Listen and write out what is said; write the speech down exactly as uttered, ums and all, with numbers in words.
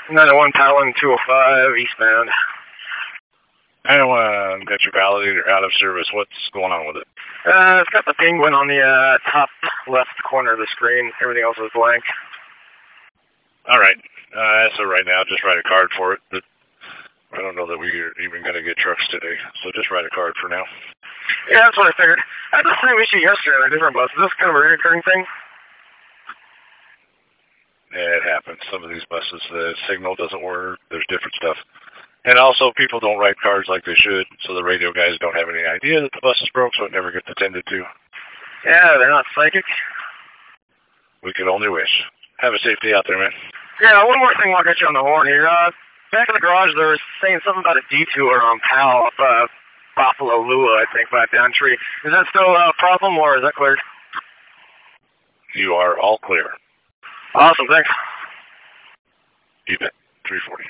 nine oh one Talon two oh five eastbound. nine oh one, got your validator out of service. What's going on with it? Uh, it's got the penguin on the uh, top left corner of the screen. Everything else is blank. All right. Uh, so right now, just write a card for it. But I don't know that we're even going to get trucks today, so just write a card for now. Yeah, that's what I figured. I had the same issue yesterday on a different bus. Is this kind of a recurring thing? Yeah, it happens. Some of these buses, the signal doesn't work. There's different stuff. And also, people don't write cards like they should, so the radio guys don't have any idea that the bus is broke, so it never gets attended to. Yeah, they're not psychic. We could only wish. Have a safe day out there, man. Yeah, one more thing while I got you on the horn here. Uh, back in the garage, they were saying something about a detour on Powell up uh, Buffalo Lua, I think, by Downtree. Is that still a problem, or is that cleared? You are all clear. Awesome, thanks. You bet. three forty.